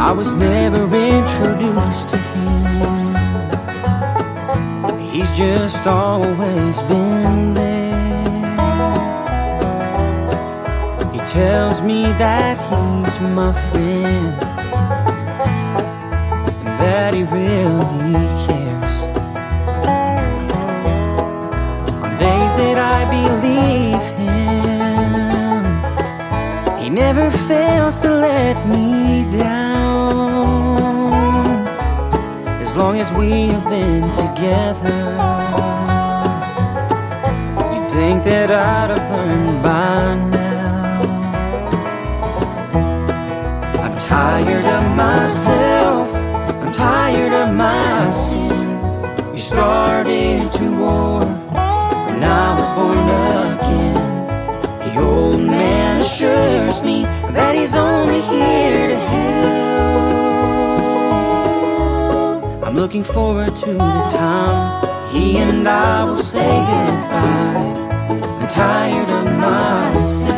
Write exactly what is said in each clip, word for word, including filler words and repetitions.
I was never introduced to him. He's just always been there. He tells me that he's my friend, and that he really cares. On days that I believe him, he never fails to let me down. As long as we have been together, you'd think that I'd have learned by now. I'm tired of myself, I'm tired of my sin. We started to war when I was born again. The old man assures me that he's only here to help. I'm looking forward to the time he and I will say goodbye. I'm tired of myself.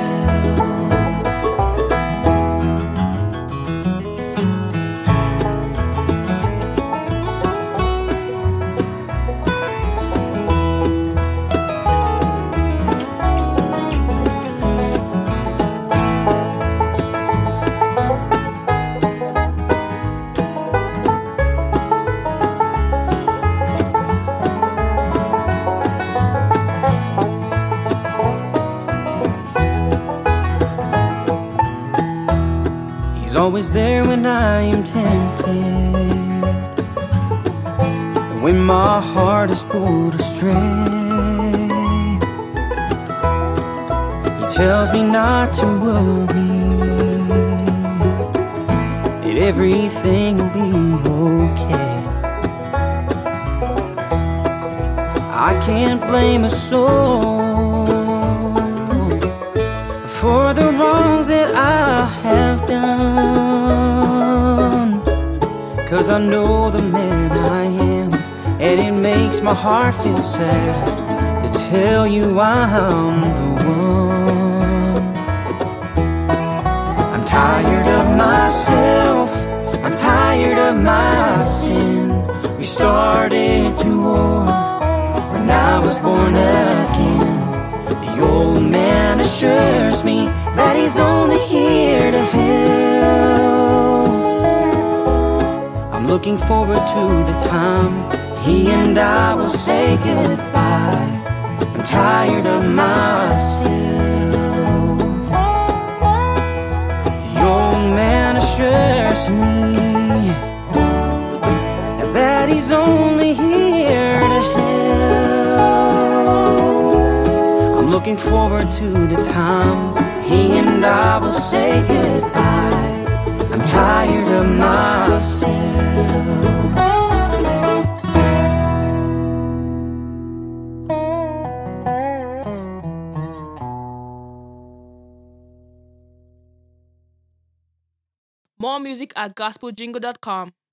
He's always there when I am tempted, and when my heart is pulled astray. He tells me not to worry, that everything will be okay. I can't blame a soul for the wrongs that I have done, 'cause I know the man I am, and it makes my heart feel sad to tell you I'm the one. I'm tired of myself, I'm tired of my sin. We started to war when I was born again. The old man assures me that he's only here to help. I'm looking forward to the time he and I will say goodbye. I'm tired of myself. The old man assures me that he's only here to help. I'm looking forward to the time he and I will say goodbye. I'm tired of myself. More music at gospel jingle dot com.